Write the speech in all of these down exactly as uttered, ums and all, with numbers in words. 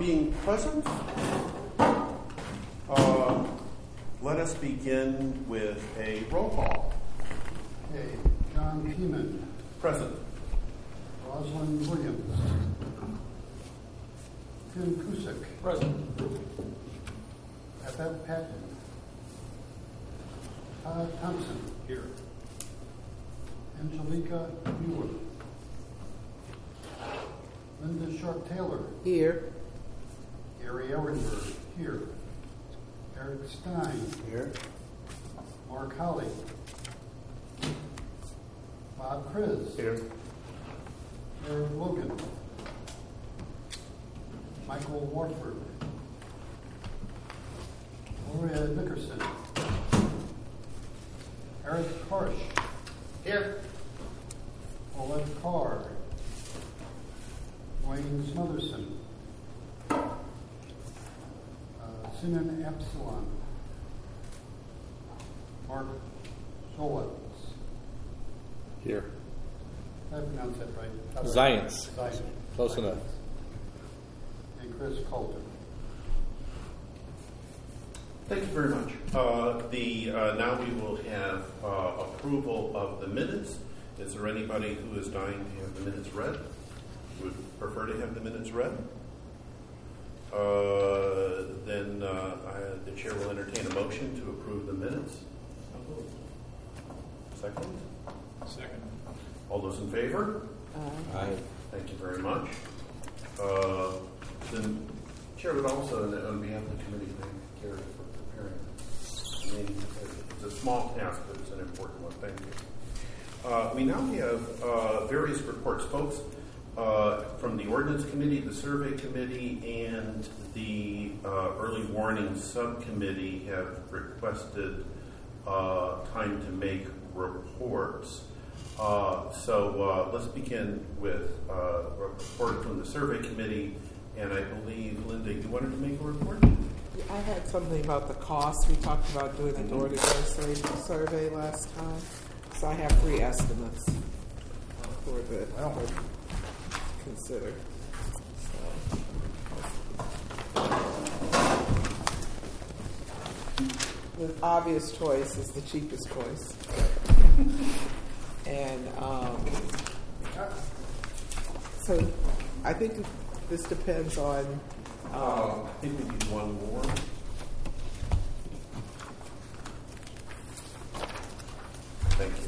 being present, uh, let us begin with a roll call. Okay, John Keeman. Present. Rosalind Williams. Tim Cusick. Present. Beth Patton. Todd Thompson. Here. Angelica Mueller. Linda Sharp Taylor. Here. Gary Ehrenberg. Here. Eric Stein. Here. Mark Holly. Bob Kriz. Here. Eric Logan. Michael Warford. Gloria Nickerson. Eric Karsh. Here. Paulette Carr. Wayne Smotherson. Uh, Sinan Epsilon. Mark Solitz. Here. Did I pronounce that right? Zients. Zients. Close enough. And Chris Coulter. Thank you very much. Uh, the uh, now we will have uh, approval of the minutes. Is there anybody who is dying to have the minutes read? Would prefer to have the minutes read? Uh, then uh, I, the chair will entertain a motion to approve the minutes. Second? Second. All those in favor? Uh, Aye. Thank you very much. Uh, the chair would also, on behalf of the committee, thank Carrie for preparing. I mean, it's a small task, but it's an important one. Thank you. Uh, we now have uh, various reports, folks, uh, from the Ordinance Committee, the Survey Committee, and the uh, Early Warning Subcommittee have requested uh, time to make reports. Uh, so uh, let's begin with uh, a report from the Survey Committee, and I believe, Linda, you wanted to make a report? I had something about the cost. We talked about doing a door-to-door survey last time. So I have three estimates for the well, consider. So. The obvious choice is the cheapest choice. And um, so I think this depends on. Um, uh, I think we need one more. Thank you.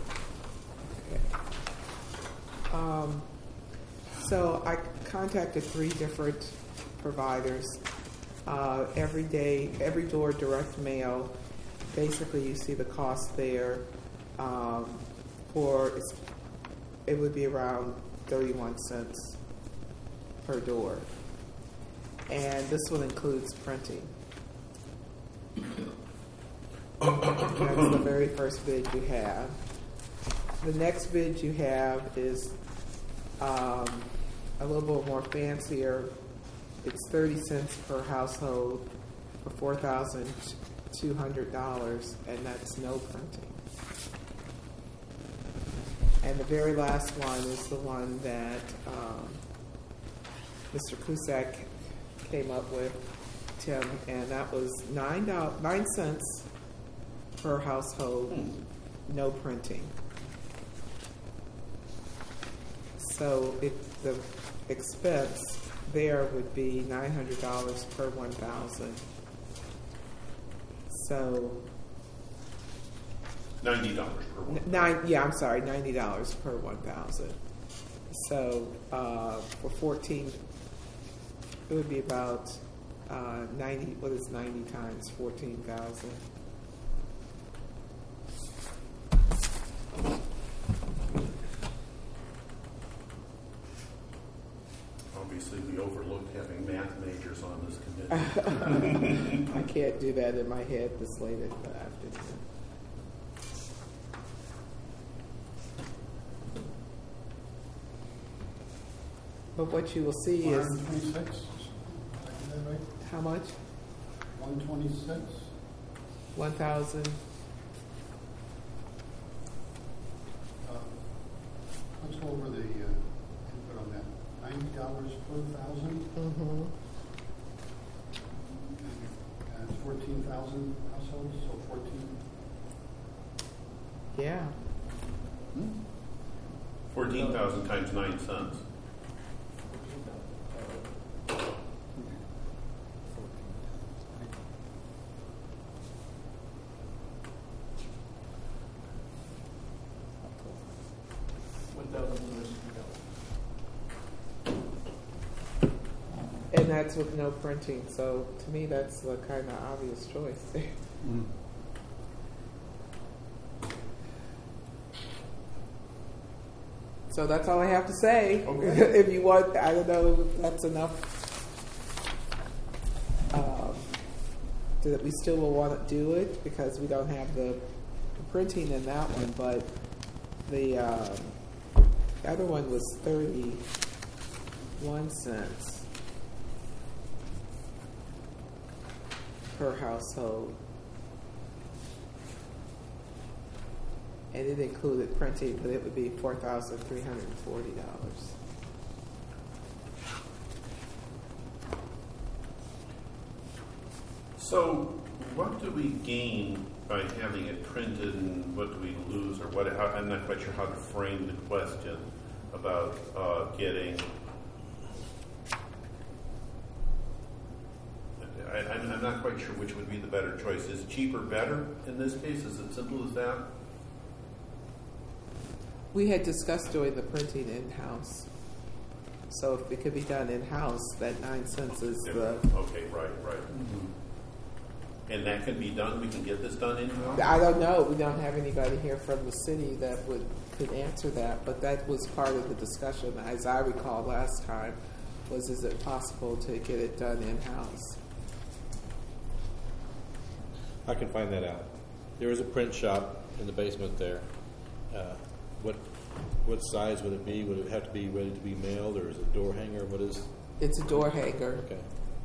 Okay. Um, so I contacted three different providers. Uh, every day, every door direct mail. Basically, you see the cost there. Um, for it would be around thirty-one cents per door, and this one includes printing. That's the very first bid you have. The next bid you have is um, a little bit more fancier. It's thirty cents per household for four thousand two hundred dollars, and that's no printing. And the very last one is the one that um, Mister Cusack came up with, Tim, and that was nine dollars, nine cents per household, hmm. no printing. So it, the expense there would be nine hundred dollars per one thousand. So ninety dollars per one. Nine, yeah, I'm sorry, ninety dollars per one thousand. So uh, for fourteen, it would be about uh, ninety. What is ninety times fourteen thousand? Obviously, we overlooked having math majors on this committee. I can't do that in my head this late in the afternoon. But what you will see is one twenty-six. Is that right? how much? one twenty-six. One thousand. Uh, let's go over the uh, input on that. Ninety dollars per thousand. Mm-hmm. thousand households, so fourteen. Yeah. Fourteen thousand times nine cents. One thousand two hundred sixty dollars. And that's with no printing, so to me, that's the kind of obvious choice there. Mm. So that's all I have to say. Okay. If you want, I don't know if that's enough. Um, that we still will want to do it because we don't have the printing in that one, but the, um, the other one was thirty-one cents per household. And it included printing, but it would be four thousand three hundred and forty dollars. So, what do we gain by having it printed, and what do we lose, or what? How, I'm not quite sure how to frame the question about uh, getting. I, I'm, I'm not quite sure which would be the better choice. Is cheaper better in this case? Is it simple as that? We had discussed doing the printing in-house. So if it could be done in-house, that nine cents is the, Okay, right, right. And that can be done. We can get this done in house. I don't know, we don't have anybody here from the city that would, could answer that, but that was part of the discussion, as I recall last time, was is it possible to get it done in-house? I can find that out. There is a print shop in the basement there. Uh, what what size would it be? Would it have to be ready to be mailed, or is it a door hanger? What is? It's a door hanger. Okay.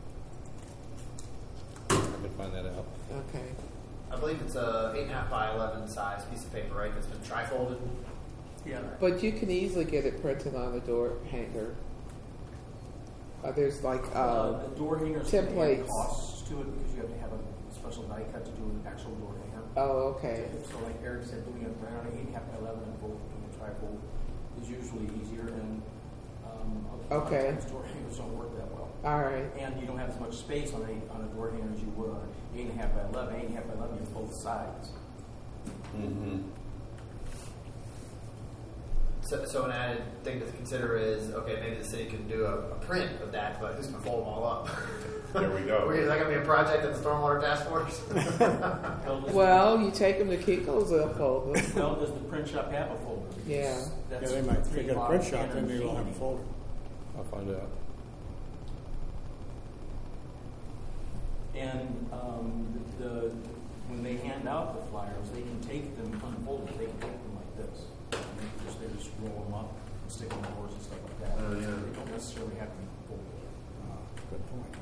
I can find that out. Okay. I believe it's a eight and a half by eleven size piece of paper, right? That's been tri-folded. Yeah. But you can easily get it printed on a door hanger. Uh, there's like uh, Uh, the door hangers can add templates. costs to it because you have to have a special die cut to do an actual door hanger. Oh, okay. So like Eric said, doing it right on an eight and a half by eleven and fold, doing a tri-fold is usually easier, and um, a lot of Okay. times door hangers don't work that well. All right. And you don't have as much space on a on a door hanger as you would on an eight and a half by eleven. Eight and a half by eleven, you have both sides. Mm-hmm. So, so an added thing to consider is, okay, maybe the city can do a, a print of that, but who's going to fold them all up? There we go. Is that going to be a project at the Stormwater Task Force? Well, does Well, you take them to Kinko's, they'll fold them. the, well, does the print shop have a folder? Because Yeah. that's Yeah, they might, if they three got a model print shop, then standard they will have a machining. folder. I'll find out. And um, the, the when they hand out the flyers, they can take them unfolded. They can take them like this. And they just they just roll them up and stick them on doors and stuff like that. Oh, yeah. They don't necessarily have to be folded. Ah, good point.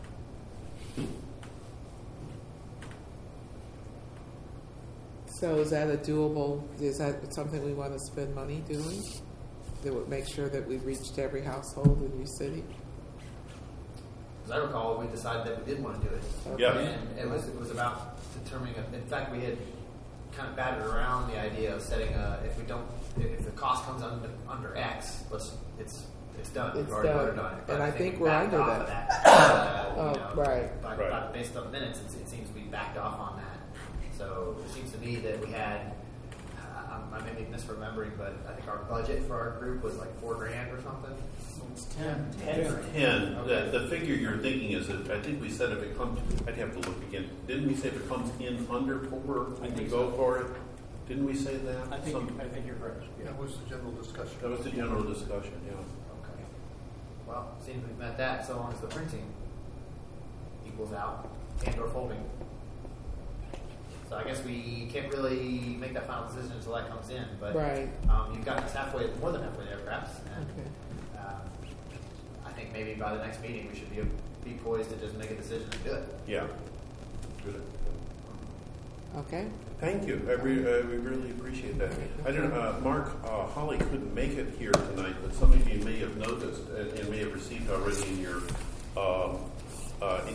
So is that a doable, is that something we want to spend money doing? That would make sure that we reached every household in your city? As I recall, we decided that we did want to do it. Okay. Yeah. And it was it was about determining. A, in fact, we had kind of batted around the idea of setting a. If we don't, if the cost comes under under X, let's it's it's done. It's We've already done. voted on it. But And I think we we're backed under off that. Of that. Uh, Oh, you know, right. By, Right. by, based on the minutes, it, it seems we backed off on that. So it seems to me that we had. I, I may be misremembering, but I think our budget for our group was like four grand or something. It's ten. Ten. Ten. Okay. The, the figure you're thinking is that I think we said if it comes, I'd have to look again. Didn't we say if it comes in under four, I we think go so. for it? Didn't we say that? I think Some- I think you're correct. Yeah. That was the general discussion. that was the general discussion. Yeah. Okay. Well, seems we've met that so long as the printing equals out and or folding. So I guess we can't really make that final decision until that comes in. But Right. um, you've gotten us halfway, more than halfway there, perhaps. And Okay. um, I think maybe by the next meeting we should be be poised to just make a decision and do it. Yeah. Good. Okay. Thank you. I re- uh, we really appreciate that. I don't know, uh, Mark uh, Holly couldn't make it here tonight, but some of you may have noticed and, and may have received already in your um, uh, in your email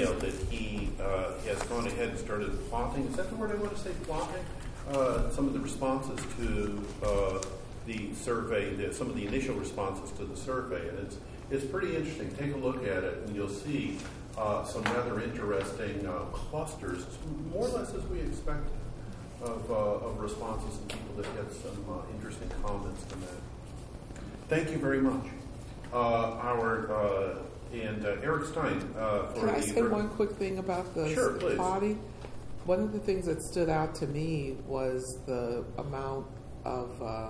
email that he uh, has gone ahead and started plotting. Is that the word I want to say? Plotting uh, some of the responses to uh, the survey, the, some of the initial responses to the survey, and it's it's pretty interesting. Take a look at it, and you'll see uh, some rather interesting uh, clusters, more or less as we expected, of uh, of responses and people that had some uh, interesting comments to that. Thank you very much. Uh, our uh, and uh, Eric Stein uh, for Can I the say one quick thing about the Sure, please. plotting? One of the things that stood out to me was the amount of uh,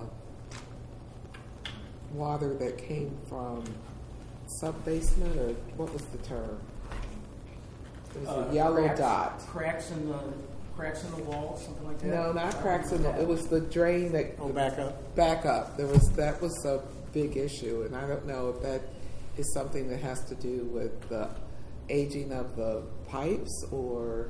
water that came from sub-basement, or what was the term? It was Uh, a yellow cracks- dot. Cracks in the cracks in the wall, something like that. No, not I don't cracks in remember the, it was the drain that Oh, back up. back up. There was that was a big issue, and I don't know if that is something that has to do with the aging of the pipes, or.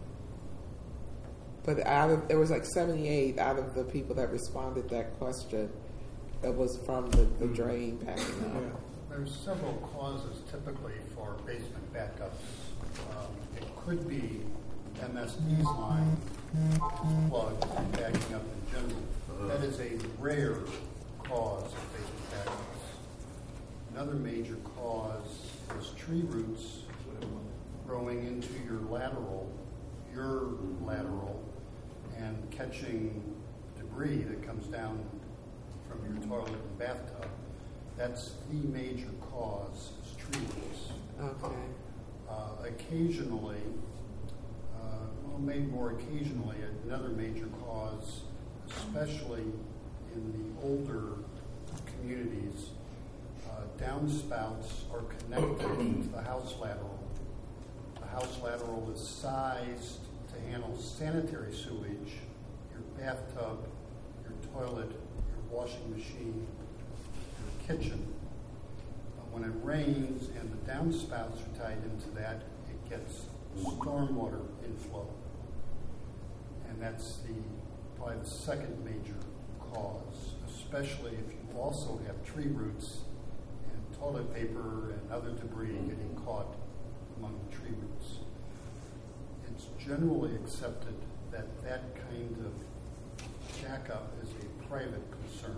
But out of there was like seventy-eight out of the people that responded to that question, that was from the, the drain backing up. Yeah. There's several causes typically for basement backups. Um, it could be M S D's line plugged and backing up in general. That is a rare cause of basement backups. Another major cause is tree roots growing into your lateral, your lateral, and catching debris that comes down from your toilet and bathtub. That's the major cause, is tree roots. Okay. Uh, occasionally, uh, well, maybe more occasionally, another major cause, especially in the older communities, uh, downspouts are connected to the house lateral. The house lateral is sized to handle sanitary sewage, your bathtub, your toilet, your washing machine, your kitchen. Uh, when it rains and the downspouts are tied into that, it gets stormwater inflow. And that's the probably the second major cause, especially if you also have tree roots and toilet paper and other debris getting caught among the tree roots. It's generally accepted that that kind of backup is a private concern,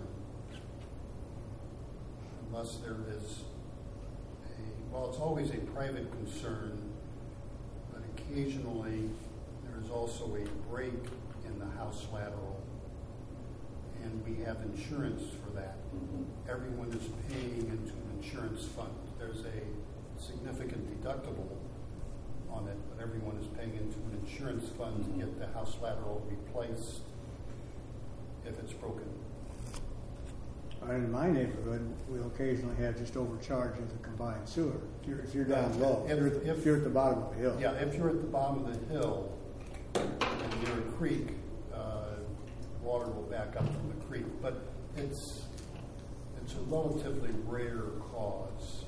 unless there is a, well, it's always a private concern, but occasionally there is also a break in the house lateral, and we have insurance for that. Mm-hmm. Everyone is paying into an insurance fund. There's a significant deductible on it, but everyone is paying into an insurance fund Mm-hmm. to get the house lateral replaced if it's broken. Uh, In my neighborhood, we'll occasionally have just overcharging the combined sewer. If you're, if you're down low, If- if, you're, if- if you're at the bottom of the hill. Yeah, if you're at the bottom of the hill and near a creek, uh, water will back up from the creek. But it's it's a relatively rare cause.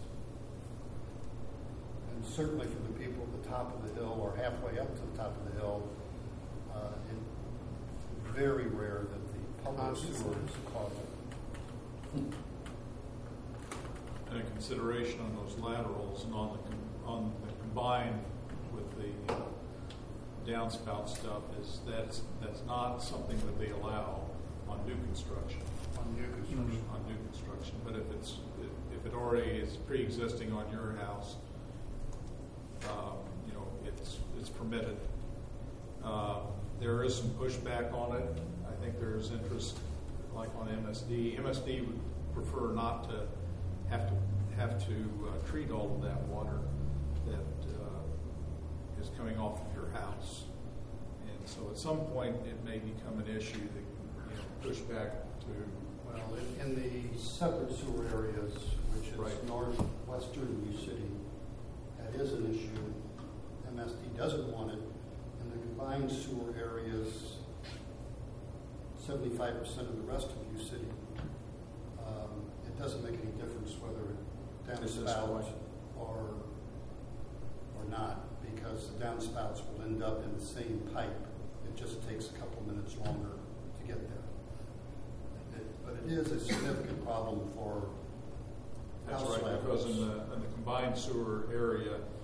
And certainly for the people at the top of the hill or halfway up to the top of the hill, uh, it's very rare that the public sewer is the cause of it. And a consideration on those laterals and on the com- on the combined with the uh, downspout stuff is that's that's not something that they allow on new construction. On new construction. On new construction, but if it's if it already is pre-existing on your house, um, you know it's it's permitted. Uh, there is some pushback on it. I think there's interest, like on M S D. M S D would prefer not to have to have to uh, treat all of that water that uh, is coming off of your house, and so at some point it may become an issue that you know, push back to. Well, in, in the separate sewer areas, which is Right. northwestern New City, that is an issue. M S D doesn't want it. In the combined sewer areas, seventy-five percent of the rest of New City, um, it doesn't make any difference whether it Is this downspout way? or or not, because the downspouts will end up in the same pipe. It just takes a couple minutes longer to get there. It, but it is a significant problem for That's house right, because in laterals. the in the combined sewer area,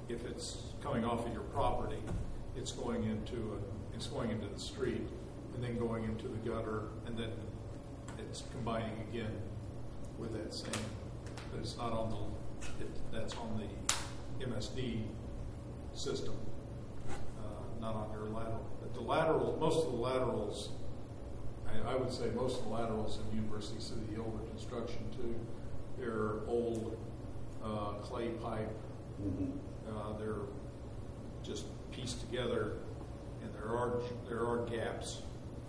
if it's coming off of your property, it's going into a, it's going into the street, and then going into the gutter, and then it's combining again with that same. But it's not on the, it, that's on the M S D system, uh, not on your lateral. But the lateral, most of the laterals, I, I would say most of the laterals in University City, the older construction too, they're old uh, clay pipe. Mm-hmm. Uh, they're just pieced together, and there are there are gaps.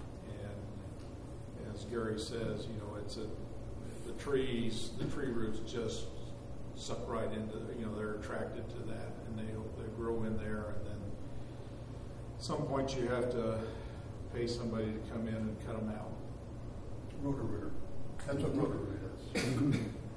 And as Gary says, you know, it's a the trees, the tree roots just suck right into, you know, they're attracted to that, and they they grow in there, and then at some point you have to pay somebody to come in and cut them out. Roto-Rooter. That's what Roto-Rooter is.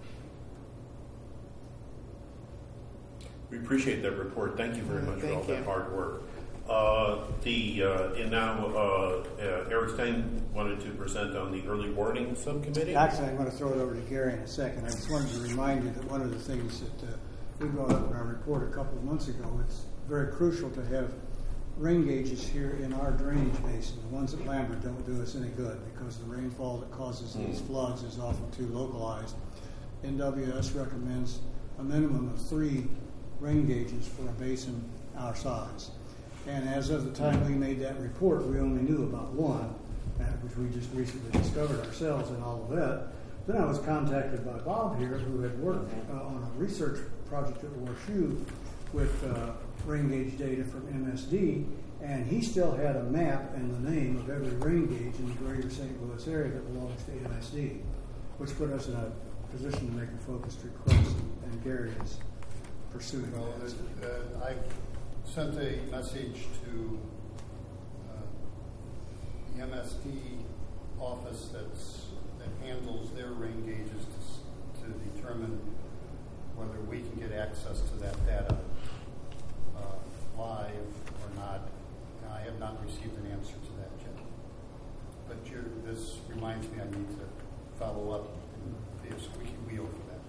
We appreciate that report. Thank you very much for all Thank you. that hard work. Uh, the uh, and now uh, uh, Eric Stein wanted to present on the early warning subcommittee. Actually, I'm going to throw it over to Gary in a second. I just wanted to remind you that one of the things that uh, we brought up in our report a couple of months ago, it's very crucial to have rain gauges here in our drainage basin. The ones at Lambert don't do us any good because the rainfall that causes these Mm. floods is often too localized. N W S recommends a minimum of three rain gauges for a basin our size. And as of the time we made that report, we only knew about one, uh, which we just recently discovered ourselves and all of that. Then I was contacted by Bob here, who had worked uh, on a research project at WashU with uh, rain gauge data from M S D, and he still had a map and the name of every rain gauge in the greater Saint Louis area that belongs to M S D, which put us in a position to make a focused request, and Gary is pursuing Well, that. uh, I sent a message to uh, the M S D office that's, that handles their rain gauges to, s- to determine whether we can get access to that data uh, live or not. And I have not received an answer to that yet. But you're, this reminds me I need to follow up and be a squeaky wheel for that.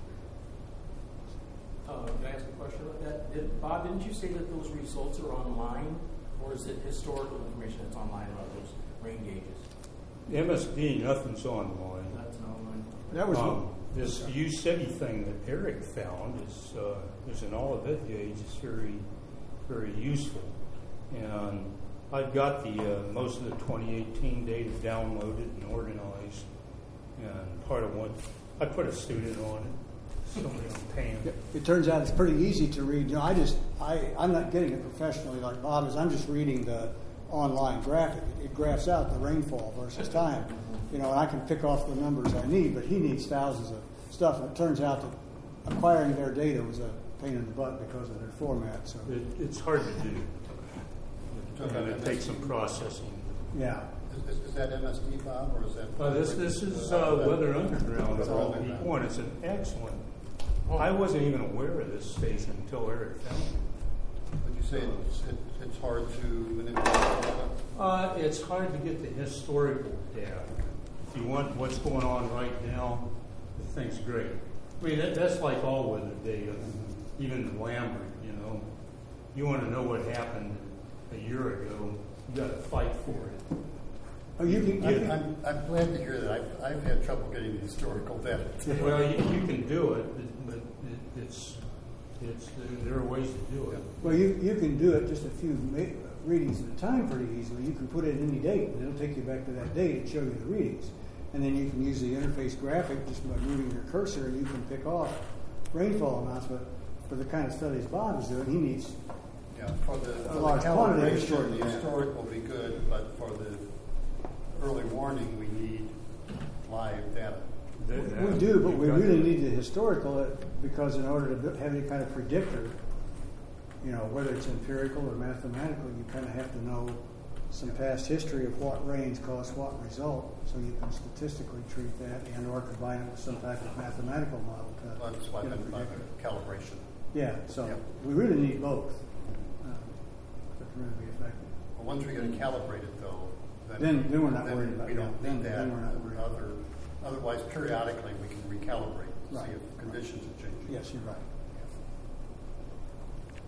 Uh, can I ask a question about that? Did, Bob, didn't you say that those results are online, or is it historical information that's online about those rain gauges? M S D, nothing's online. That's not online. That was Um, this U SETI thing that Eric found is uh, there's an Olivet gauge. It's very, very useful, and I've got the uh, most of the twenty eighteen data downloaded and organized. And part of what I put a student on it. Somebody I'm paying. It, it turns out it's pretty easy to read. You know, I just, I, I'm not getting it professionally like Bob is. I'm just reading the online graphic. It, it graphs out the rainfall versus time. You know, and I can pick off the numbers I need, but he needs thousands of stuff. And it turns out that acquiring their data was a pain in the butt because of their format. So, It, it's hard to do. And it takes some processing. yeah. Is, is, is that M S D, Bob, or is that? Uh, this this is uh, Weather Underground of all Underground. people, and it's an excellent. I wasn't even aware of this station until Eric found it. Would you say it's, it, it's hard to manipulate? Uh, it's hard to get the historical data. If you want what's going on right now, the thing's great. I mean, that, that's like all weather data, even Lambert, you know. You want to know what happened a year ago, you got to fight for it. Oh, you can. You I'm, can I'm, I'm glad to hear that. I've, I've had trouble getting the historical data. Well, you, you can do it, but it, it's, it's, there are ways to do it. well, you, you can do it just a few ma- readings at a time pretty easily. You can put in any date, and it'll take you back to that date and show you the readings. And then you can use the interface graphic just by moving your cursor, and you can pick off rainfall amounts. But for the kind of studies Bob is doing, he needs Yeah, for the, for the large quantity of calibration, historical the data. historic will be good, but for the early warning, we need live data. We do, but we really need the historical uh, because in order to have any kind of predictor, you know, whether it's empirical or mathematical, you kind of have to know some past history of what rains cause what result, so you can statistically treat that and or combine it with some type of mathematical model to Well, that's what I get a meant by predictor. the calibration. Yeah, so Yep. we really need both uh, for it to really be effective. Well, once we get it calibrated, though, then, Then- then we're not then worried about we don't that. Then- need that. then we're not worried. Other, otherwise, periodically, we can recalibrate to Right. see if conditions are changing. Yes, you're right.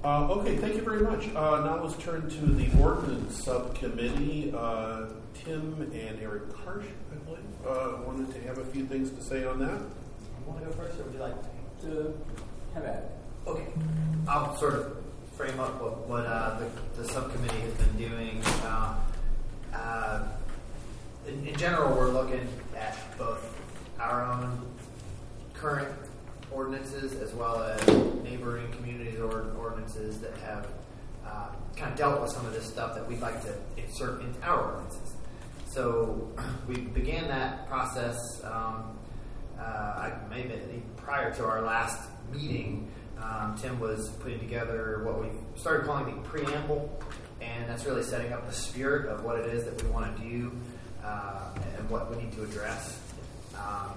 Uh, okay, thank you very much. Uh, now let's turn to the ordinance subcommittee. Uh, Tim and Eric Karsh, I believe, uh, wanted to have a few things to say on that. You want to go first, or would you like To have at it. Okay, I'll sort of frame up what, what uh, the, the subcommittee has been doing. Uh, uh, in, in general, we're looking at both our own current ordinances as well as neighboring communities or ordinances that have uh, kind of dealt with some of this stuff that we'd like to insert into our ordinances. So we began that process. Um, uh, I maybe prior to our last meeting, um, Tim was putting together what we started calling the preamble, and that's really setting up the spirit of what it is that we want to do uh, and what we need to address. Um,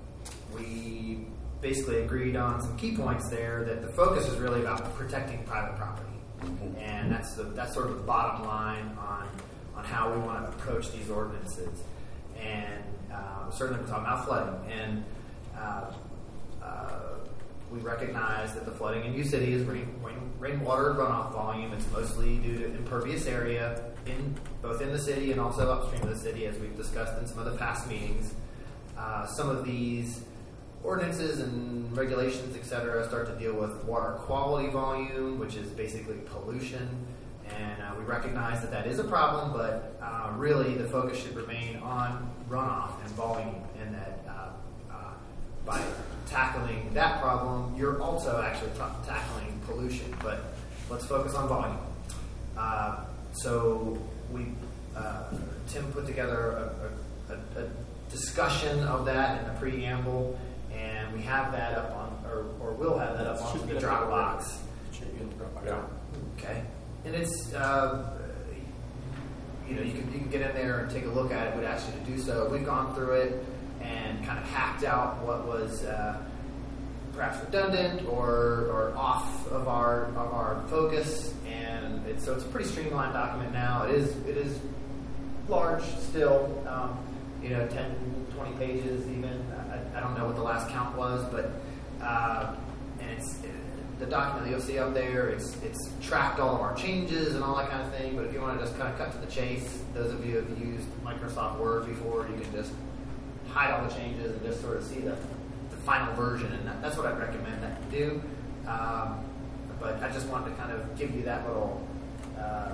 we basically agreed on some key points there that the focus is really about protecting private property, and that's the that's sort of the bottom line on on how we want to approach these ordinances. And uh, certainly we're talking about flooding, and uh, uh, we recognize that the flooding in U City is rain, rain, rainwater runoff volume. It's mostly due to impervious area in both in the city and also upstream of the city, as we've discussed in some of the past meetings. Uh, some of these ordinances and regulations, et cetera, start to deal with water quality volume, which is basically pollution. And uh, we recognize that that is a problem, but uh, really the focus should remain on runoff and volume, and that uh, uh, by tackling that problem, you're also actually t- tackling pollution. But let's focus on volume. Uh, so we, uh, Tim put together a, a, a discussion of that in the preamble, and we have that up on, or, or will have that up onto the Dropbox. Yeah. Okay. And it's, uh, you know, you can, you can get in there and take a look at it. We'd ask you to do so. We've gone through it and kind of hacked out what was uh, perhaps redundant or, or off of our of our focus. And it's, so it's a pretty streamlined document now. It is it is large still, um, you know, ten, twenty pages even. I, I don't know what the last count was, but uh, and it's. It, the document that you'll see up there, it's it's tracked all of our changes and all that kind of thing. But if you want to just kind of cut to the chase, those of you who have used Microsoft Word before, you can just hide all the changes and just sort of see the, the final version. And that, that's what I'd recommend that you do. Um, but I just wanted to kind of give you that little uh,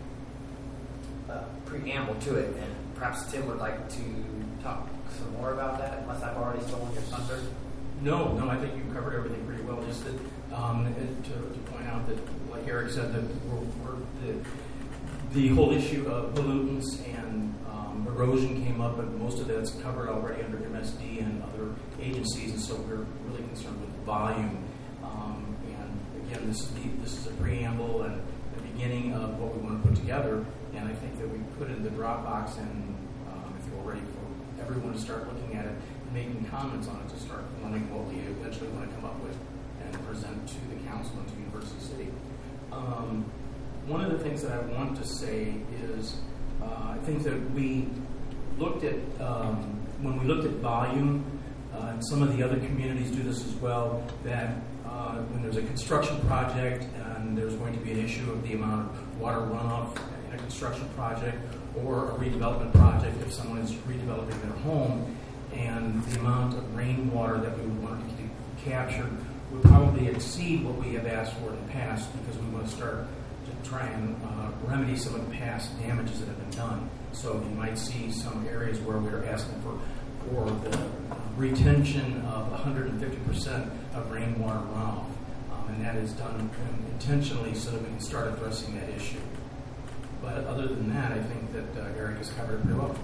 uh, preamble to it. And perhaps Tim would like to talk some more about that, unless I've already stolen your thunder. No, no, I think you covered everything pretty well. Just that, um, to, to point out that, like Eric said, that we're, we're the, the whole issue of pollutants and um, erosion came up, but most of that's covered already under M S D and other agencies, and so we're really concerned with volume. Um, and again, this is the, this is a preamble and the beginning of what we want to put together. And I think that we put it in the Dropbox, and um, if you're ready for everyone to start looking at it, making comments on it, to start forming what we eventually want to come up with and present to the council and to University City. Um, one of the things that I want to say is uh, I think that we looked at, um, when we looked at volume, uh, and some of the other communities do this as well, that uh, when there's a construction project and there's going to be an issue of the amount of water runoff in a construction project or a redevelopment project, if someone is redeveloping their home, and the amount of rainwater that we would want to capture would probably exceed what we have asked for in the past, because we want to start to try and uh, remedy some of the past damages that have been done. So you might see some areas where we're asking for, for the retention of one hundred fifty percent of rainwater runoff. Um, and that is done intentionally so that we can start addressing that issue. But other than that, I think that uh, Eric has covered it pretty well.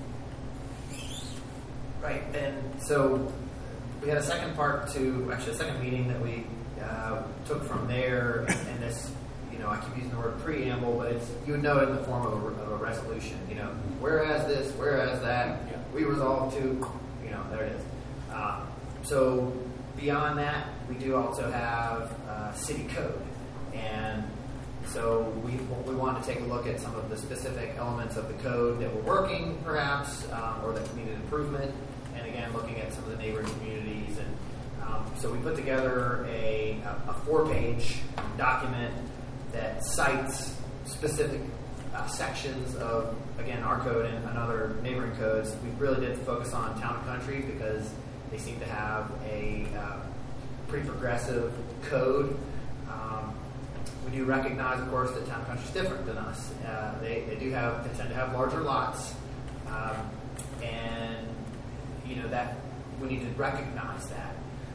Right, and so we had a second part to, actually a second meeting that we uh, took from there, and this, you know, I keep using the word preamble, but it's, you would know it in the form of a, of a resolution, you know, whereas this, whereas that, Yeah. we resolve to, you know, there it is. Uh, so beyond that, we do also have uh, city code, and so we we want to take a look at some of the specific elements of the code that were working, perhaps, um, or that needed improvement. And again, looking at some of the neighboring communities and um, so we put together a, a, a four-page document that cites specific uh, sections of, again, our code and, and other neighboring codes. We really did focus on town and country because they seem to have a uh, pretty progressive code. Um, we do recognize, of course, that town and country is different than us. Uh, they, they do have, they tend to have larger lots, um, and you know that we need to recognize that.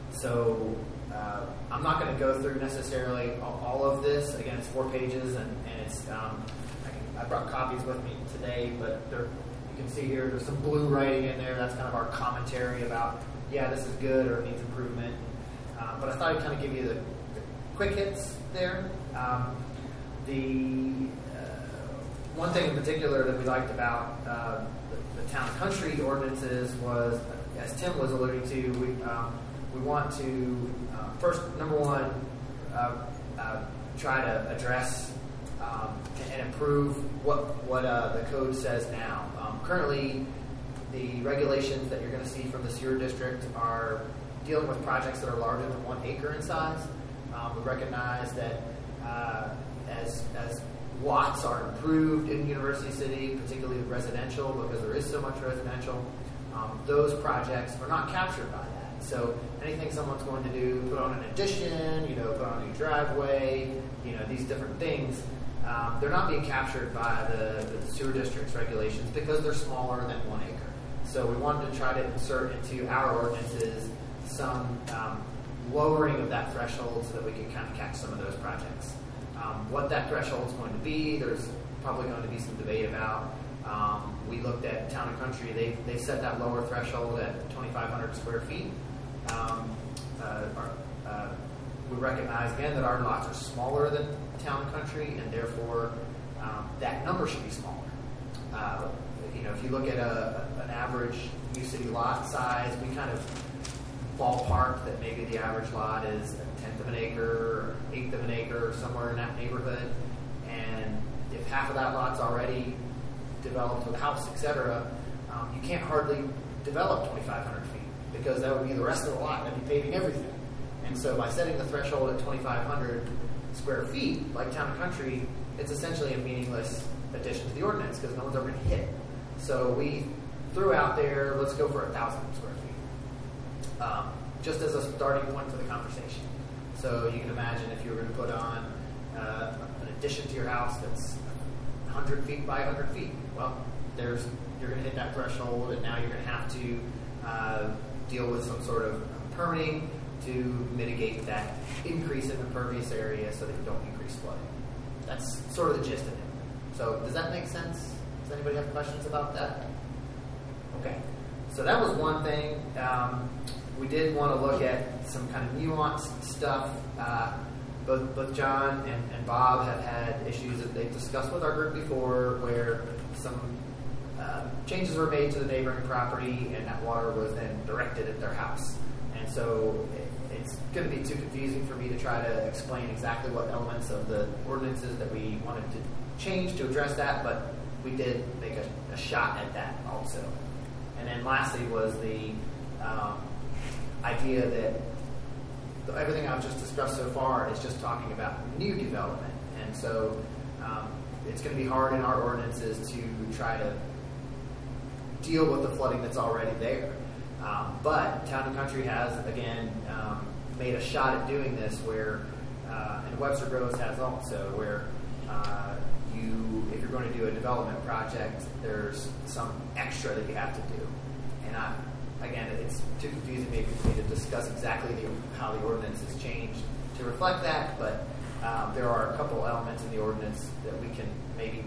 So uh, I'm not going to go through necessarily all, all of this. Again, it's four pages, and, and it's um, I, can, I brought copies with me today, but there, you can see here there's some blue writing in there. That's kind of our commentary about, yeah, this is good or it needs improvement. Uh, but I thought I'd kind of give you the, the quick hits there. Um, the uh, one thing in particular that we liked about uh, the, the town and country ordinances was, as Tim was alluding to, we um, we want to uh, first, number one, uh, uh, try to address um, and improve what what uh, the code says now. Um, currently, the regulations that you're going to see from the sewer district are dealing with projects that are larger than one acre in size. Um, we recognize that uh, as as lots are improved in University City, particularly residential, because there is so much residential, um, those projects are not captured by that. So anything someone's going to do, put on an addition, you know, put on a new driveway, you know, these different things, um, they're not being captured by the, the sewer district's regulations because they're smaller than one acre. So we wanted to try to insert into our ordinances some um, lowering of that threshold so that we can kind of catch some of those projects. Um, what that threshold is going to be, there's probably going to be some debate about. Um, we looked at Town and Country. They they set that lower threshold at twenty-five hundred square feet. Um, uh, our, uh, we recognize again that our lots are smaller than Town and Country, and therefore um, that number should be smaller. Uh, you know, if you look at a, an average U City lot size, we kind of ballpark that maybe the average lot is a tenth of an acre, or eighth of an acre, or somewhere in that neighborhood. And if half of that lot's already developed with a house, et cetera, um, you can't hardly develop twenty-five hundred feet because that would be the rest of the lot. That'd be paving everything. And so by setting the threshold at twenty-five hundred square feet, like Town and Country, it's essentially a meaningless addition to the ordinance because no one's ever going to hit it. So we threw out there, let's go for one thousand square feet, um, just as a starting point for the conversation. So you can imagine if you were going to put on uh, an addition to your house that's one hundred feet by one hundred feet. Well, there's you're going to hit that threshold, and now you're going to have to uh, deal with some sort of permitting to mitigate that increase in impervious area so that you don't increase flooding. That's sort of the gist of it. So does that make sense? Does anybody have questions about that? Okay. So that was one thing. Um, we did want to look at some kind of nuanced stuff. Uh, both both John and, and Bob have had issues that they've discussed with our group before where some uh, changes were made to the neighboring property and that water was then directed at their house. And so it, it's going to be too confusing for me to try to explain exactly what elements of the ordinances that we wanted to change to address that, but we did make a, a shot at that also. And then lastly was the um, idea that everything I've just discussed so far is just talking about new development. And so um, it's going to be hard in our ordinances to try to deal with the flooding that's already there. Um, but Town and Country has, again, um, made a shot at doing this where, uh, and Webster Groves has also, where uh, you, if you're going to do a development project, there's some extra that you have to do. And I, again, it's too confusing maybe for me to discuss exactly the, how the ordinance has changed to reflect that, but um, there are a couple elements in the ordinance that we can maybe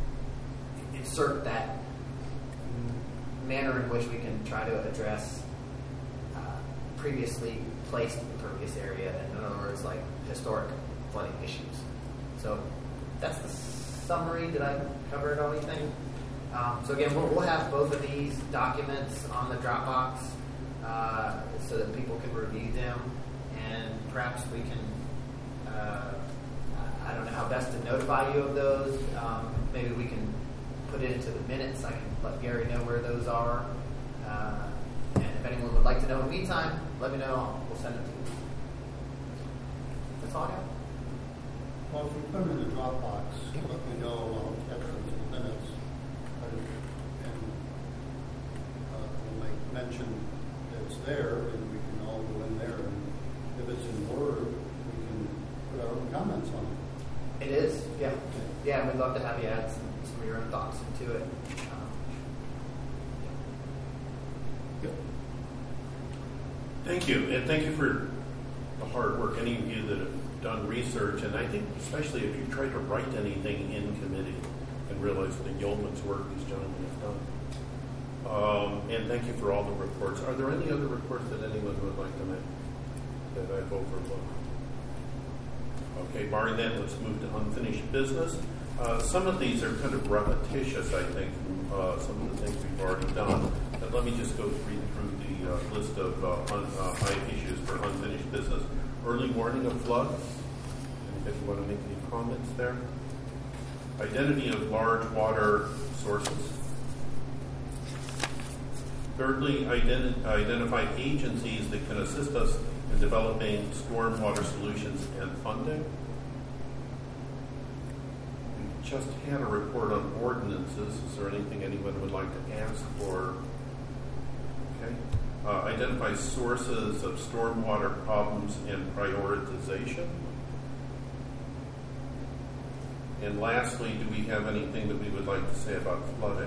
insert that manner in which we can try to address uh, previously placed impervious area, and in other words, like historic flooding issues. So that's the summary. Did I cover it all, you think? Um, so again, we'll, we'll have both of these documents on the Dropbox uh, so that people can review them, and perhaps we can, uh, I don't know how best to notify you of those. Um, maybe we can put it into the minutes. I can let Gary know where those are. Uh, and if anyone would like to know in the meantime, let me know. We'll send it to you. That's all I got. Well, if we put them in the Dropbox, let me know, I'll get them in two minutes. But if- And uh, we'll make mention that it's there, and we can all go in there, and if it's in Word, we can put our own comments on it. It is, yeah. Yeah, and we'd love to have you add some, some of your own thoughts into it. Um, Thank you, and thank you for the hard work, any of you that have done research, and I think especially if you tried to write anything in committee and realize the yeoman's work these gentlemen have done. Um, and thank you for all the reports. Are there any other reports that anyone would like to make that I've overlooked? Okay, barring that, let's move to unfinished business. Uh, some of these are kind of repetitious, I think, from uh, some of the things we've already done. But let me just go read through the uh, list of uh, un, uh, high issues for unfinished business. Early warning of flood. Anybody want to make any comments there? Identity of large water sources. Thirdly, identi- identify agencies that can assist us in developing stormwater solutions and funding. We just had a report on ordinances. Is there anything anyone would like to ask for? Okay. Uh, identify sources of stormwater problems and prioritization. And lastly, do we have anything that we would like to say about flooding?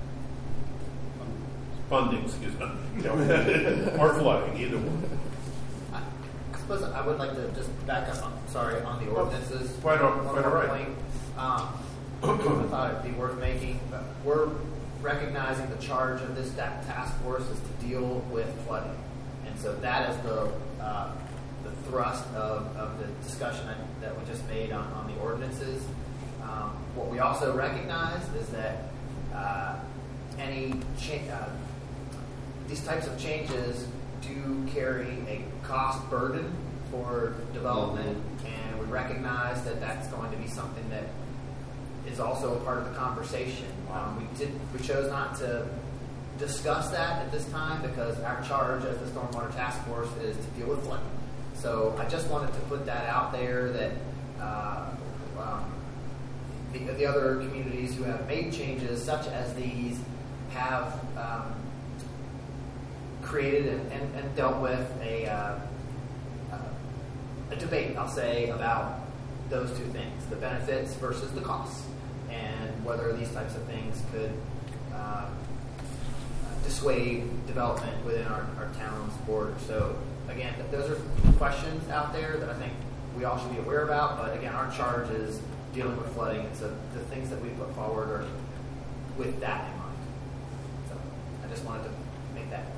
Funding, excuse me. Or flooding, either one. I suppose I would like to just back up, on, sorry, on the ordinances. Quite all- One quite all more right. point. Um, I thought it'd be worth making. But we're recognizing the charge of this ta- task force is to deal with flooding. And so that is the uh, the thrust of, of the discussion that, that we just made on, on the ordinances. Um, what we also recognize is that uh, any cha- uh, these types of changes do carry a cost burden for development, and we recognize that that's going to be something that is also a part of the conversation. Um, we did we chose not to discuss that at this time because our charge as the Stormwater Task Force is to deal with flooding. So I just wanted to put that out there that uh, um, the, the other communities who have made changes such as these have um, created and, and, and dealt with a, uh, uh, a debate, I'll say, about those two things, the benefits versus the costs, and whether these types of things could uh, dissuade development within our, our town's borders. So again, those are questions out there that I think we all should be aware about, but again, our charge is dealing with flooding, and so the things that we put forward are with that in mind. So I just wanted to make that point.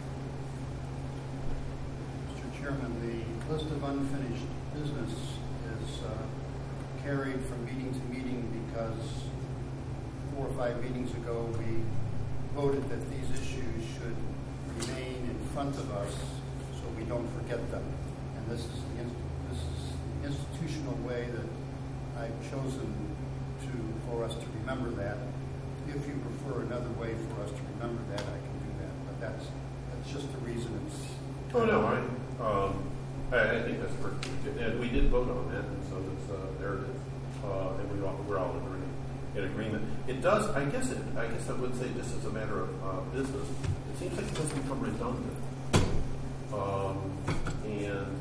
Mister Chairman, the list of unfinished business is uh, carried from meeting to meeting because four or five meetings ago we voted that these issues should remain in front of us so we don't forget them. And this is the, this is the institutional way that I've chosen to for us to remember that. If you prefer another way for us to remember that, I can do that. But that's that's just the reason it's. Oh no, I um, I, I think that's perfect, and we did vote on that, and so it's uh, there it is, uh, and we all we're all in agreement. In agreement. It does. I guess. It, I guess I would say just as a matter of uh, business, it seems like it does become redundant, um, and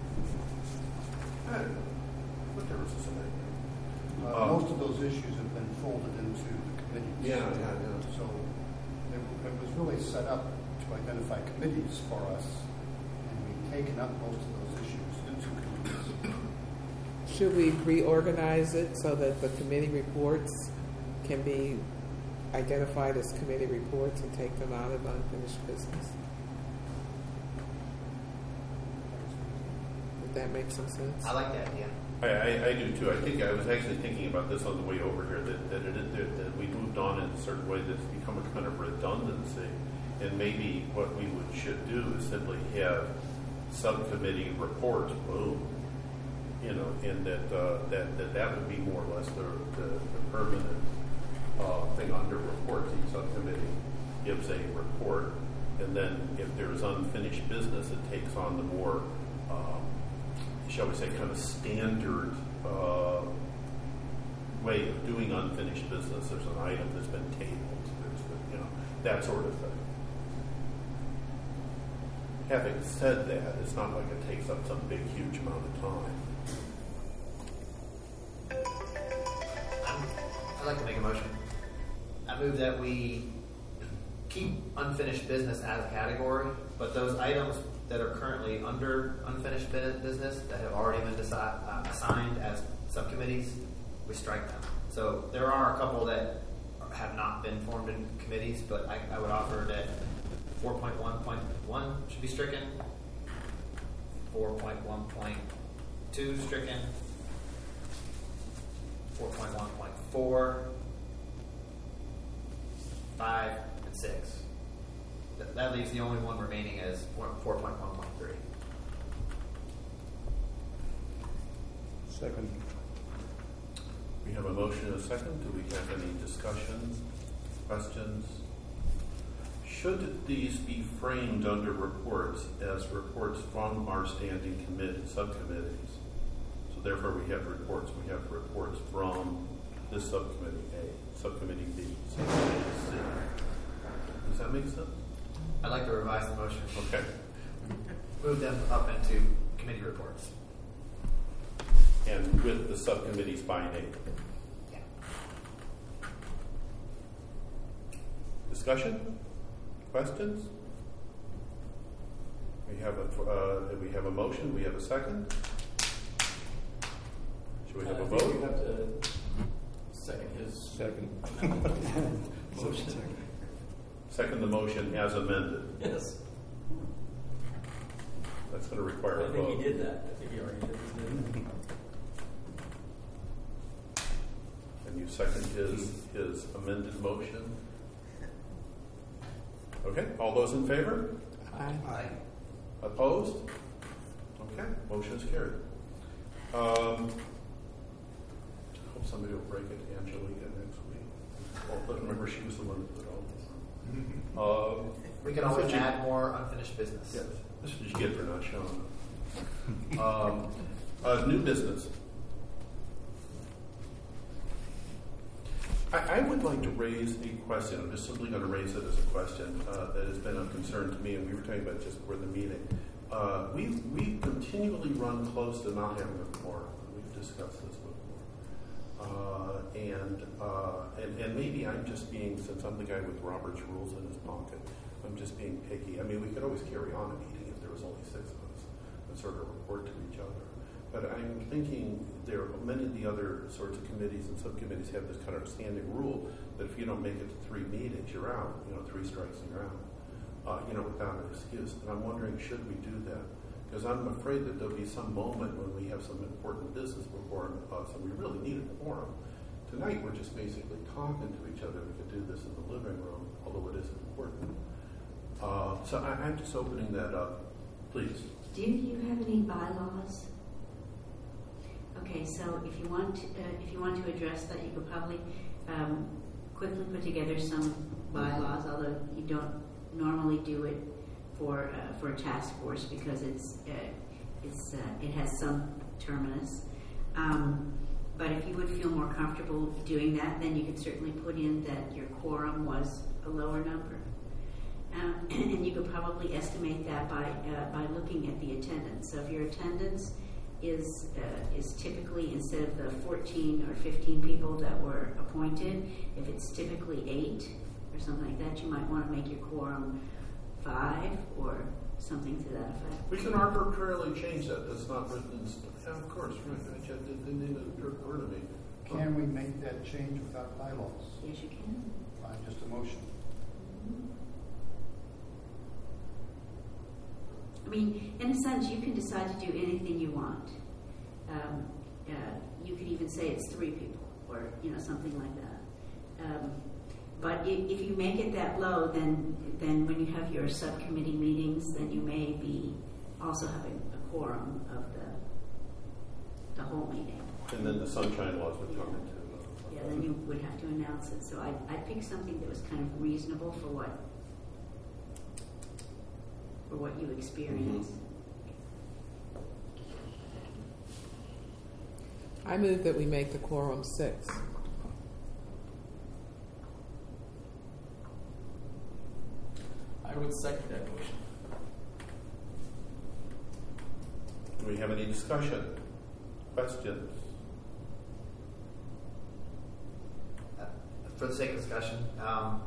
I don't know. What difference does it make? Uh, Um, most of those issues have been folded into the committees. Yeah, yeah, yeah. So it, it was really set up to identify committees for us, and we've taken up most of those issues into committees. Should we reorganize it so that the committee reports can be identified as committee reports and take them out of unfinished business? Would that make some sense? I like that idea. I, I, I do too. I think I was actually thinking about this on the way over here that that, it, that, that we moved on in a certain way that's become a kind of redundancy, and maybe what we would should do is simply have subcommittee reports. Boom, you know, and that uh, that, that that would be more or less the the, the permanent uh, thing under reports. Each subcommittee gives a report and then if there's unfinished business, it takes on the more, um, shall we say, kind of standard uh, way of doing unfinished business. There's an item that's been tabled, there's the, you know, that sort of thing. Having said that, it's not like it takes up some big, huge amount of time. I'd like to make a motion. I move that we keep unfinished business as a category, but those items that are currently under unfinished business that have already been decide, uh, assigned as subcommittees, we strike them. So there are a couple that have not been formed in committees, but I, I would offer that four point one point one should be stricken, four point one point two stricken, four point one point four, five, and six. That, that leaves the only one remaining as four point one point three. Second. We have a motion and a second. Do we have any discussion, questions? Should these be framed under reports as reports from our standing committee, subcommittees? So therefore we have reports. We have reports from this subcommittee A, subcommittee B, subcommittee C. Does that make sense? I'd like to revise the motion. Okay. Move them up into committee reports. And with the subcommittees by name. Yeah. Discussion? Questions? We have a uh, we have a motion. We have a second. Should we have I a think vote? you have to second his Second. motion. Second the motion as amended. Yes. That's going to require a I think vote. he did that. I think he already did this. And you second his his amended motion. Okay. All those in favor? Aye. Aye. Opposed? Okay. Motion is carried. Um, hope somebody will break it to Angelica next week. Well, but remember, she was the one that put all this. Um, We can always That's what you- add more unfinished business. Yes, this is what you get for not showing up. Um, uh, new business. I, I would like to raise a question. I'm just simply going to raise it as a question uh, that has been of concern to me, and we were talking about it just before the meeting. Uh, we we continually run close to not having a quorum. We've discussed this before, uh, and, uh, and and maybe I'm just being, since I'm the guy with Robert's rules in his pocket, I'm just being picky. I mean, we could always carry on a meeting if there was only six of us and sort of report to each other. But I'm thinking there are many of the other sorts of committees and subcommittees have this kind of standing rule that if you don't make it to three meetings, you're out. You know, three strikes and you're out. Uh, you know, without an excuse. And I'm wondering, should we do that? Because I'm afraid that there'll be some moment when we have some important business before us and we really need a quorum. Tonight we're just basically talking to each other. We could do this in the living room, although it is important. Uh, so I, I'm just opening that up. Please. Do you have any bylaws? Okay, so if you want to, uh, if you want to address that, you could probably um, quickly put together some bylaws, although you don't normally do it for uh, for a task force because it's uh, it's uh, it has some terminus. Um, but if you would feel more comfortable doing that, then you could certainly put in that your quorum was a lower number. Um, and you could probably estimate that by uh, by looking at the attendance. So if your attendance is uh, is typically, instead of the fourteen or fifteen people that were appointed, if it's typically eight or something like that, you might want to make your quorum five or something to that effect. We can arbitrarily change that. That's not written in st- yeah, of course, right. It didn't even occur to me. Can we make that change without bylaws? Yes, you can. By just a motion? I mean, in a sense, you can decide to do anything you want. Um, uh, you could even say it's three people, or you know, something like that. Um, but if, if you make it that low, then then when you have your subcommittee meetings, then you may be also having a quorum of the the whole meeting. And then the sunshine laws would come into. Uh, Yeah, then you would have to announce it. So I I picked something that was kind of reasonable for what or what you experience. I move that we make the quorum six. I would second that motion. Do we have any discussion? Questions? Uh, for the sake of discussion, um,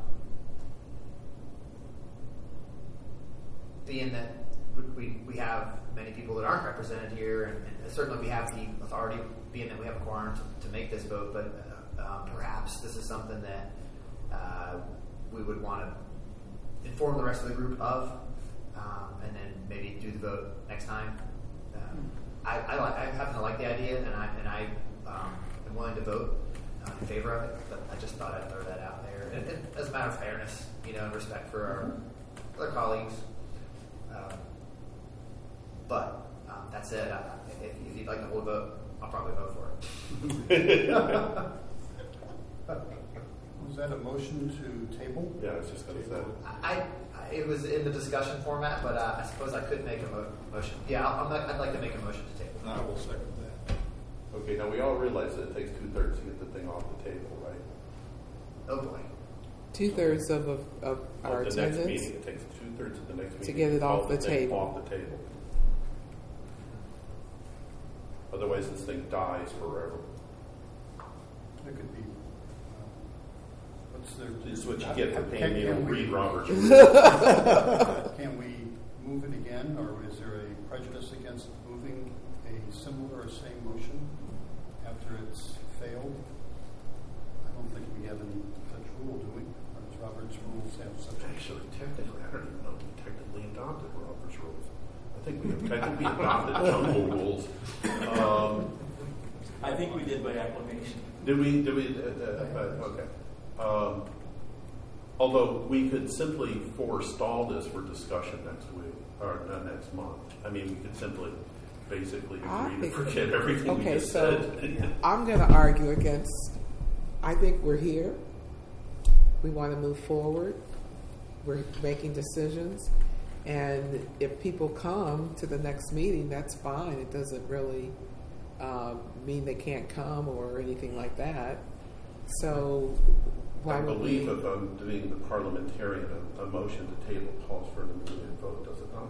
being that we, we have many people that aren't represented here, and, and certainly we have the authority, being that we have a quorum to, to make this vote, but uh, um, perhaps this is something that uh, we would want to inform the rest of the group of, um, and then maybe do the vote next time. Um, I, I, like, I happen to like the idea, and I and I um, am willing to vote uh, in favor of it. But I just thought I'd throw that out there, and, and as a matter of fairness, you know, and respect for our other colleagues. Um, but um, that said, I, if, if you'd like to hold a vote, I'll probably vote for it. Was that a motion to table? Yeah, I was just going to say. I, I it was in the discussion format, but uh, I suppose I could make a mo- motion. Yeah, I'll, I'm, I'd like to make a motion to table. I will second that. Okay, now we all realize that it takes two thirds to get the thing off the table, right? Oh boy. Two thirds of, of, of our Of the next attendance. meeting, it takes two thirds of the next meeting get it off call the thing table. Off the table. Otherwise, this thing dies forever. There could be. uh, What's the? This is what you get for Can- paying me to can we- read Robert's rules. Can we move it again, or is there a prejudice against moving a similar or same motion after it's failed? I don't think we have any such rule, do we? Or does Robert's rules have such a... Actually, technically, I don't even know if we technically adopted Robert's rules. I think we have technically adopted jungle rules. Um, I think we did by acclamation. Did we? Did we? Uh, uh, uh, okay. Um, although we could simply forestall this for discussion next week or uh, next month. I mean, we could simply, basically, I agree to think- forget everything we Okay, just so said. I'm going to argue against. I think we're here. We want to move forward. We're making decisions. And if people come to the next meeting, that's fine. It doesn't really uh, mean they can't come or anything like that. So why I would believe we? if I'm doing the parliamentarian, a, a motion to table calls for an immediate vote, does it not?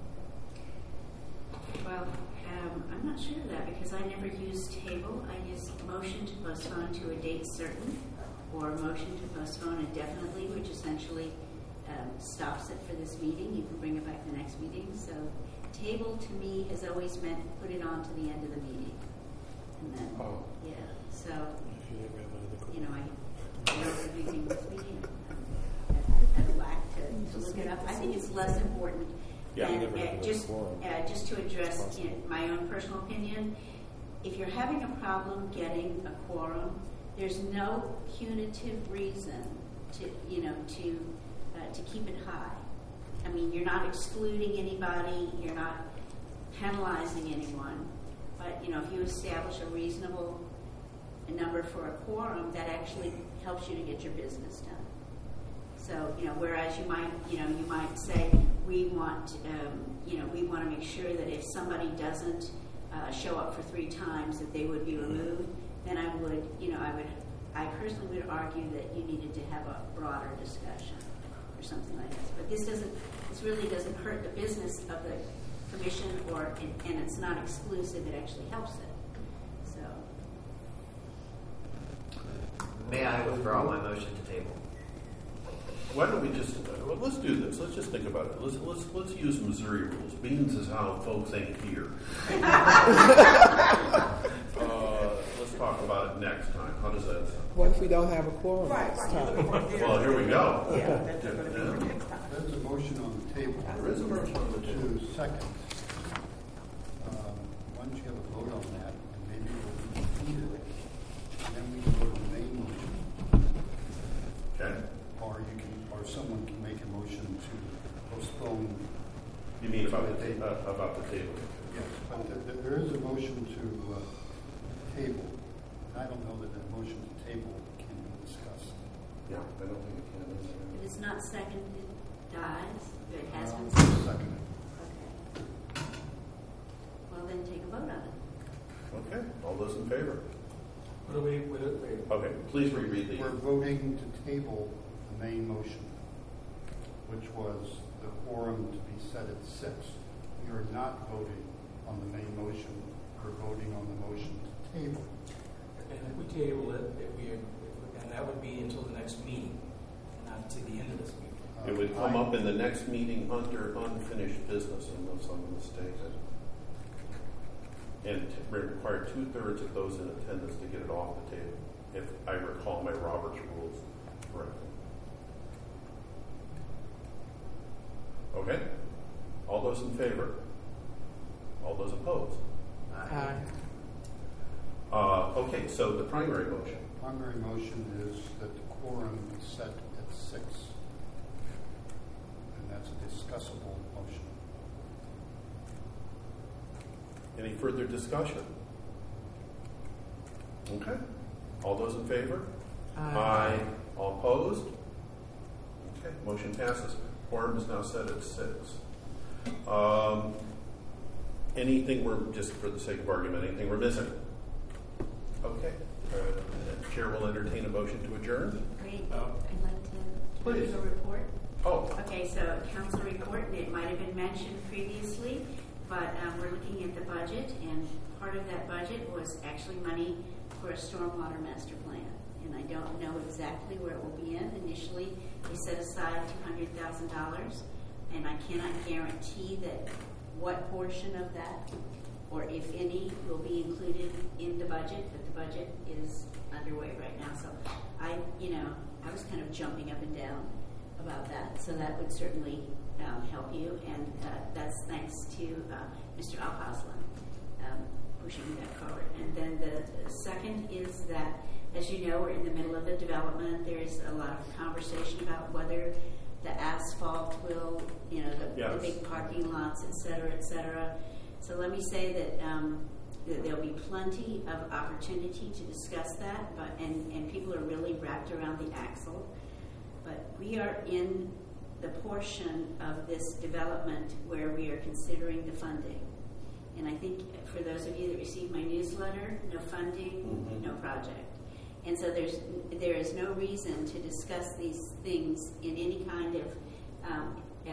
Well, um, I'm not sure of that because I never use table. I use motion to postpone to a date certain or motion to postpone indefinitely, which essentially um, stops it for this meeting. You can bring it back the next meeting. So table to me has always meant put it on to the end of the meeting. And then, Oh. yeah, so, you know, I I don't have anything with me. I'd I'd like to, to look it up. I think it's less important Yeah, than, never uh, have a just, quorum. uh, just to address you know, my own personal opinion. If you're having a problem getting a quorum, there's no punitive reason to, you know, to uh, to keep it high. I mean, you're not excluding anybody, you're not penalizing anyone, but you know, if you establish a reasonable number for a quorum, that actually helps you to get your business done. So, you know, whereas you might, you know, you might say, we want, um, you know, we want to make sure that if somebody doesn't uh, show up for three times, that they would be removed. Then I would, you know, I would, I personally would argue that you needed to have a broader discussion or something like this. But this doesn't, this really doesn't hurt the business of the commission, or and, and it's not exclusive. It actually helps it. So. May I withdraw my motion to table? Why don't we just, uh, well, let's do this. Let's just think about it. Let's, let's, let's use Missouri rules. Beans is how folks ain't here. uh, let's talk about it next time. How does that sound? What if we don't have a quorum Right, next right. time? Well, here we go. Yeah, that's going to be for next time. There's a motion on the table. There is a motion on the table. To second. Um, Why don't you have a vote on that, and maybe we'll defeat it, and then we can go to the main motion. Okay. Or you can, or someone can make a motion to postpone. You mean about the, ta- uh, about the table? Yes, but th- th- there is a motion to uh, table. I don't know that that motion to table can be discussed. Yeah, I don't think it can. If it's not seconded, it dies. If it has Uh, been seconded. Seconded. vote on it. Okay, all those in favor? What do we, what do we? Okay, please reread the. We're voting to table the main motion, which was the quorum to be set at six. We are not voting on the main motion. We're voting on the motion to table. And if we table it, if we, if we, and that would be until the next meeting, not to the end of this meeting. It would come up in the next meeting under unfinished business, unless I'm mistaken. And it required two-thirds of those in attendance to get it off the table, if I recall my Robert's rules correctly. Okay? All those in favor? All those opposed? Aye. Uh, okay, so the primary motion. Primary motion is that the quorum is set at six. And that's a discussable motion. Any further discussion? Okay. All those in favor? Aye. All opposed? Okay, motion passes. Quorum is now set at six. Um, anything we're, just for the sake of argument, anything we're missing? Okay. Uh, Chair will entertain a motion to adjourn. Great. Uh, I'd like to please. give a report. Oh, Okay, so council report, and it might have been mentioned previously, but um, we're looking at the budget, and part of that budget was actually money for a stormwater master plan. And I don't know exactly where it will be in. Initially, we set aside two hundred thousand dollars, and I cannot guarantee that what portion of that, or if any, will be included in the budget, but the budget is underway right now. So I, you know, I was kind of jumping up and down about that. So that would certainly um, help you, and uh, that's thanks to uh, Mister Alpaslan um, pushing that forward. And then the second is that, as you know, we're in the middle of a development. There's a lot of conversation about whether the asphalt will, you know, the, yes. the big parking lots, et cetera, et cetera. So let me say that, um, that there'll be plenty of opportunity to discuss that, but and, and people are really wrapped around the axle. But we are in the portion of this development where we are considering the funding. And I think for those of you that received my newsletter, no funding, mm-hmm. no project. And so there's there is no reason to discuss these things in any kind of um, uh,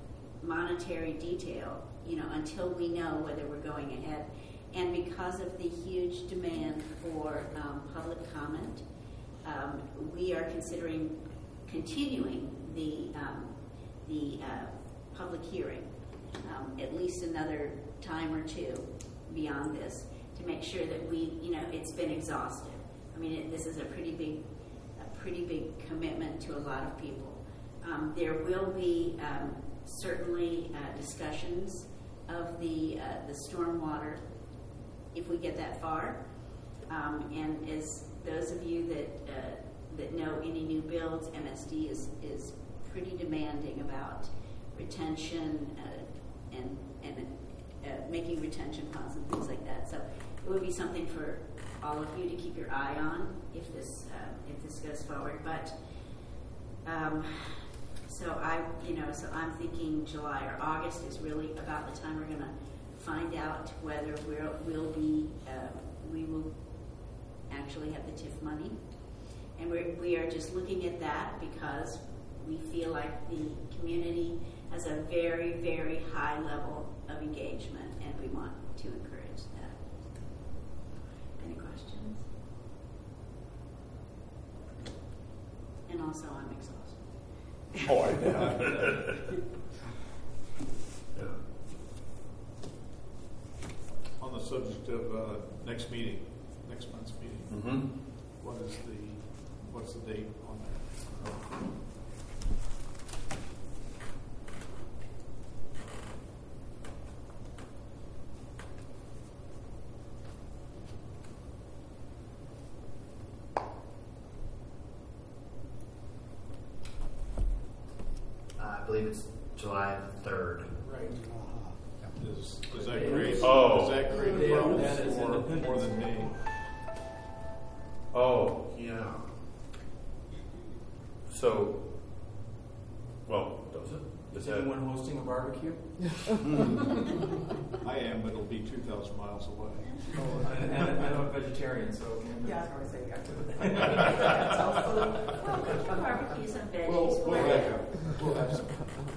monetary detail, you know, until we know whether we're going ahead. And because of the huge demand for um, public comment, um, we are considering continuing the um, the uh, public hearing um, at least another time or two beyond this to make sure that we, you know, it's been exhausted. I mean, it, this is a pretty big, a pretty big commitment to a lot of people. Um, there will be um, certainly uh, discussions of the uh, the stormwater if we get that far. Um, and as those of you that uh, that know any new builds, M S D is is pretty demanding about retention uh, and and uh, making retention ponds and things like that. So it would be something for all of you to keep your eye on if this uh, if this goes forward. But um, so I, you know, so I'm thinking July or August is really about the time we're going to find out whether we'll we'll be uh, we will actually have the T I F money, and we we are just looking at that because we feel like the community has a very very high level of engagement, and we want to encourage that. Any questions? And also, I'm exhausted. Oh, I know. Yeah. On the subject of uh, next meeting, next month's meeting, Mm-hmm. what is the what's the date on that? I believe it's July third. Right. Does, does that create Oh. does that create Yeah, problems that is for independence. more than me? Oh, yeah. So, well, does it? Is Is that anyone hosting a barbecue? I am, but it'll be two thousand miles away. Oh, and, and I'm a vegetarian, so. Yeah, I was going to say, you got to. Well, we can barbecue some veggies. We'll, for we'll, you. have, we'll have some.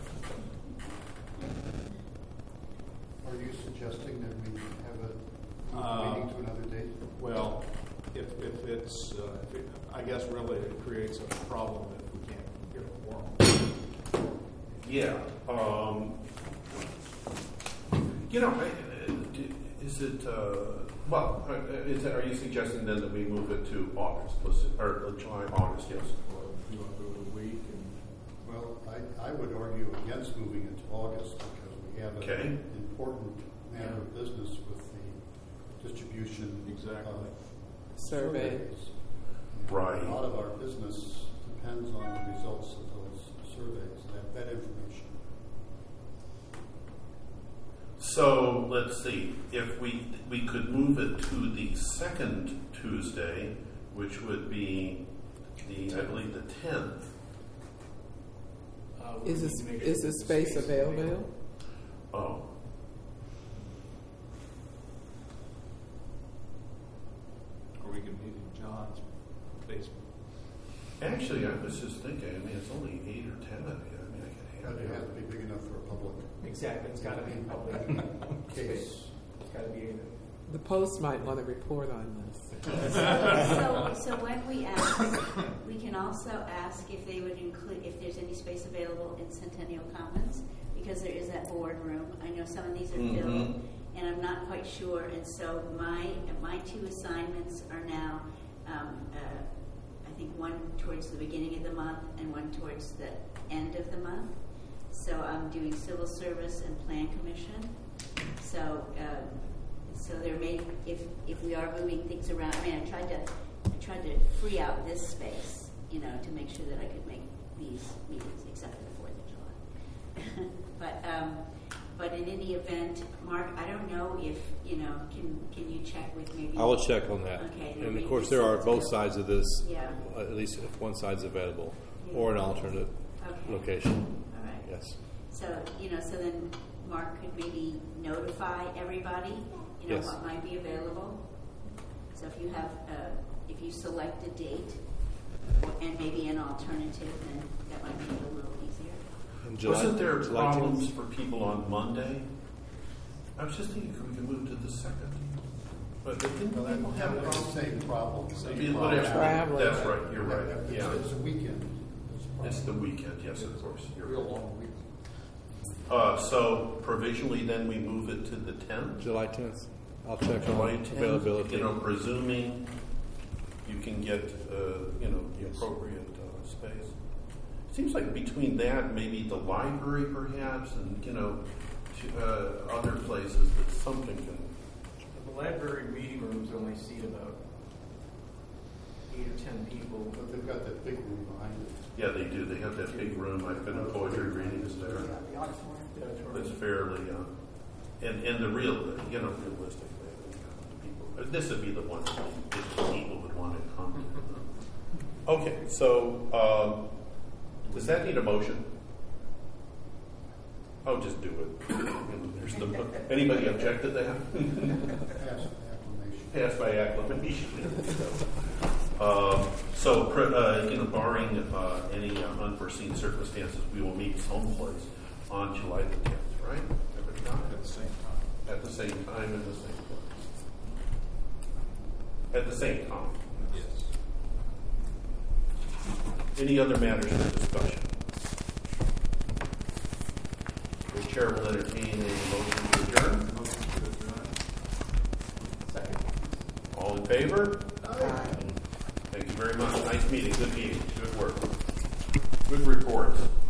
Are you suggesting that we have a Uh, meeting to another date? Well, if, if it's, uh, if it, I guess really it creates a problem if we can't get a quorum. Yeah. Um, you know, I- is it, uh, well, uh, is it, are you suggesting then that we move it to August, let's, or uh, July, August, yes? Or if you want to do it a week and Well, I, I would argue against moving it to August because we have Okay. an important matter of business with the distribution Exactly. of Survey. surveys. Right. A lot of our business depends on the results of those surveys, that, that information. So let's see, if we, we could move it to the second Tuesday, which would be the, I believe, the tenth. Uh, we Is need this, to make is sure the the space is available? Oh, or we can meet in John's basement. actually, I was just thinking, I mean, it's only eight or ten of you, I mean, I could But have it has it. to be big enough for a public Exactly, it's got to be in public case. space. It's got to be. The Post might want to report on this. So, so when we ask, we can also ask if they would include, if there's any space available in Centennial Commons, because there is that boardroom. I know some of these are Mhm. filled, and I'm not quite sure. And so my my two assignments are now, um, uh, I think one towards the beginning of the month and one towards the end of the month. So I'm doing civil service and plan commission. So. Um, So there may, if if we are moving things around, I mean, I tried to, I tried to free out this space, you know, to make sure that I could make these meetings, except for the Fourth of July. but um, but in any event, Mark, I don't know if you know, can can you check with maybe? I will check on that. Okay, And maybe of course, there are it's both available. sides of this, Yeah. at least if one side's available, Yeah. or an alternate Okay. location. All right. Yes. So you know, so then Mark could maybe notify everybody, you know, Yes. what might be available. So if you have, uh, if you select a date or, and maybe an alternative, then that might make it a little easier. And July- Wasn't there July tenth? problems for people on Monday? I was just thinking, could we could move to the second? But didn't Well, that, people that have would be the problems? same problem. It'd be whatever. Traveling. That's right, you're right, It's- yeah. It's a weekend. It's a It's the problem. weekend, yes, of course. You're Real right. long weekend. Uh, so provisionally, then we move it to the tenth? July tenth. I'll check July on tenth, availability. you know, presuming you can get, uh, you know, the appropriate uh, space. Seems like between that, maybe the library perhaps, and, you know, to, uh, other places that something can, The library reading rooms only seat about eight or ten people. But they've got that big room behind it. yeah, they do. They have that big room. I've been to poetry readings there. Yeah, the auditorium. It's fairly, uh, and, and the real, you know, realistically, people, this would be the one that people would want to come to. Okay, so, um, does that need a motion? Oh, just do it. There's the, anybody object to that? Pass acclamation. Passed by acclamation. Um, so, pr- uh, you know, barring uh, any uh, unforeseen circumstances, we will meet someplace on July the tenth, right? Everybody got it? At the same time. At the same time and the same place. At the same time. Yes. Any other matters for discussion? The chair will entertain a motion to adjourn. Motion to adjourn. Second. All in favor? Aye. Thank you very much. Nice meeting. Good meeting. Good work. Good reports.